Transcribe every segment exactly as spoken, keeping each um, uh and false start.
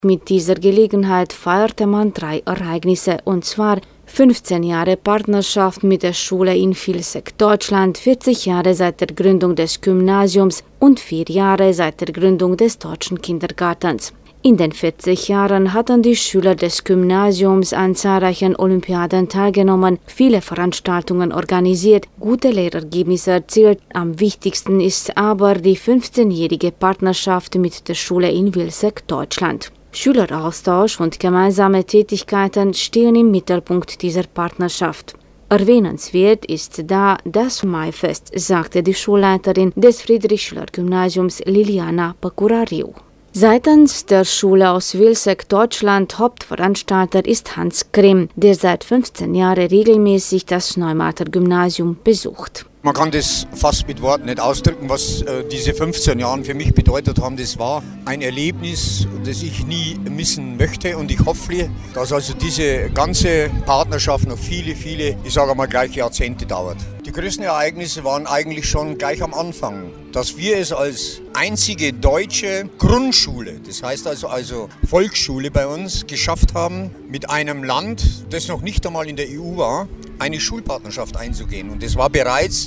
Mit dieser Gelegenheit feierte man drei Ereignisse, und zwar fünfzehn Jahre Partnerschaft mit der Schule in Vilseck, Deutschland, vierzig Jahre seit der Gründung des Gymnasiums und vier Jahre seit der Gründung des deutschen Kindergartens. In den vierzig Jahren hatten die Schüler des Gymnasiums an zahlreichen Olympiaden teilgenommen, viele Veranstaltungen organisiert, gute Lehrergebnisse erzielt. Am wichtigsten ist aber die fünfzehnjährige Partnerschaft mit der Schule in Vilseck, Deutschland. Schüleraustausch und gemeinsame Tätigkeiten stehen im Mittelpunkt dieser Partnerschaft. Erwähnenswert ist da das Maifest, sagte die Schulleiterin des Friedrich-Schiller-Gymnasiums Liliana Pacurariu. Seitens der Schule aus Vilseck, Deutschland, Hauptveranstalter ist Hans Grimm, der seit fünfzehn Jahren regelmäßig das Neumarkter Gymnasium besucht. Man kann das fast mit Worten nicht ausdrücken, was äh, diese fünfzehn Jahre für mich bedeutet haben. Das war ein Erlebnis, das ich nie missen möchte, und ich hoffe, dass also diese ganze Partnerschaft noch viele, viele, ich sage mal gleich Jahrzehnte dauert. Die größten Ereignisse waren eigentlich schon gleich am Anfang, dass wir es als einzige deutsche Grundschule, das heißt also, also Volksschule bei uns, geschafft haben, mit einem Land, das noch nicht einmal in der E U war, eine Schulpartnerschaft einzugehen. Und das war bereits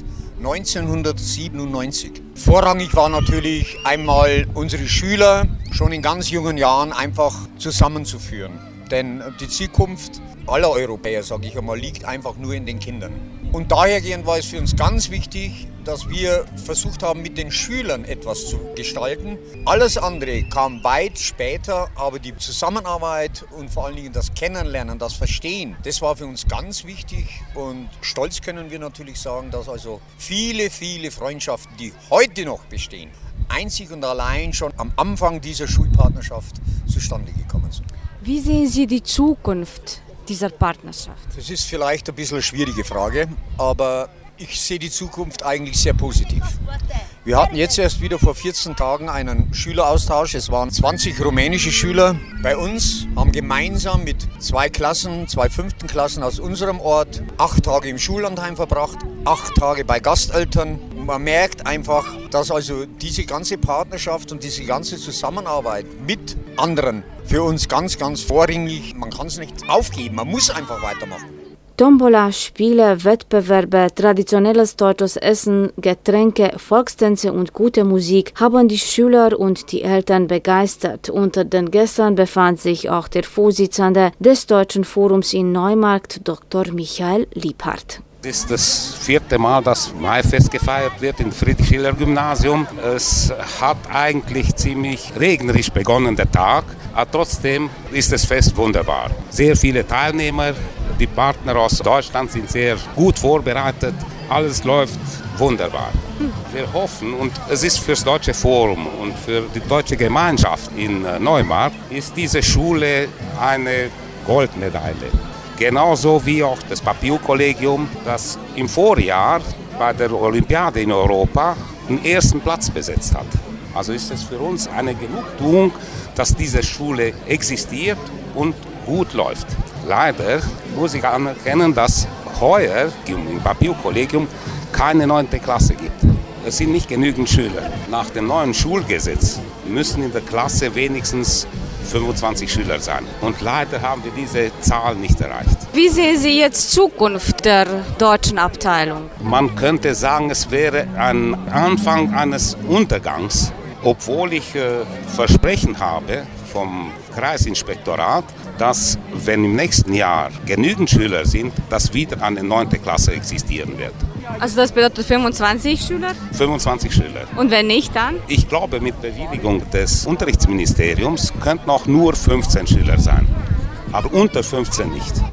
neunzehnhundertsiebenundneunzig. Vorrangig war natürlich einmal unsere Schüler schon in ganz jungen Jahren einfach zusammenzuführen. Denn die Zukunft aller Europäer, sage ich einmal, liegt einfach nur in den Kindern. Und dahergehend war es für uns ganz wichtig, dass wir versucht haben, mit den Schülern etwas zu gestalten. Alles andere kam weit später, aber die Zusammenarbeit und vor allen Dingen das Kennenlernen, das Verstehen, das war für uns ganz wichtig. Und stolz können wir natürlich sagen, dass also viele, viele Freundschaften, die heute noch bestehen, einzig und allein schon am Anfang dieser Schulpartnerschaft zustande gekommen sind. Wie sehen Sie die Zukunft dieser Partnerschaft? Das ist vielleicht ein bisschen eine schwierige Frage, aber ich sehe die Zukunft eigentlich sehr positiv. Wir hatten jetzt erst wieder vor vierzehn Tagen einen Schüleraustausch. Es waren zwanzig rumänische Schüler bei uns, haben gemeinsam mit zwei Klassen, zwei fünften Klassen aus unserem Ort, acht Tage im Schullandheim verbracht, acht Tage bei Gasteltern. Und man merkt einfach, dass also diese ganze Partnerschaft und diese ganze Zusammenarbeit mit anderen für uns ganz, ganz vorrangig, man kann es nicht aufgeben, man muss einfach weitermachen. Tombola, Spiele, Wettbewerbe, traditionelles deutsches Essen, Getränke, Volkstänze und gute Musik haben die Schüler und die Eltern begeistert. Unter den Gästen befand sich auch der Vorsitzende des Deutschen Forums in Neumarkt, Doktor Michael Liebhardt. Es ist das vierte Mal, dass Maifest gefeiert wird im Friedrich-Schiller-Gymnasium. Es hat eigentlich ziemlich regnerisch begonnen, der Tag, aber trotzdem ist das Fest wunderbar. Sehr viele Teilnehmer, die Partner aus Deutschland sind sehr gut vorbereitet, alles läuft wunderbar. Wir hoffen, und es ist für das Deutsche Forum und für die deutsche Gemeinschaft in Neumarkt, ist diese Schule eine Goldmedaille. Genauso wie auch das Papiu-Kollegium, das im Vorjahr bei der Olympiade in Europa den ersten Platz besetzt hat. Also ist es für uns eine Genugtuung, dass diese Schule existiert und gut läuft. Leider muss ich anerkennen, dass heuer im Papiu-Kollegium keine neunte Klasse gibt. Es sind nicht genügend Schüler. Nach dem neuen Schulgesetz müssen in der Klasse wenigstens fünfundzwanzig Schüler sein. Und leider haben wir diese Zahl nicht erreicht. Wie sehen Sie jetzt Zukunft der deutschen Abteilung? Man könnte sagen, es wäre ein Anfang eines Untergangs, obwohl ich äh, Versprechen habe vom Kreisinspektorat, dass, wenn im nächsten Jahr genügend Schüler sind, dass wieder eine neunte Klasse existieren wird. Also das bedeutet fünfundzwanzig Schüler? fünfundzwanzig Schüler. Und wenn nicht, dann? Ich glaube, mit Bewilligung des Unterrichtsministeriums könnten auch nur fünfzehn Schüler sein. Aber unter fünfzehn nicht.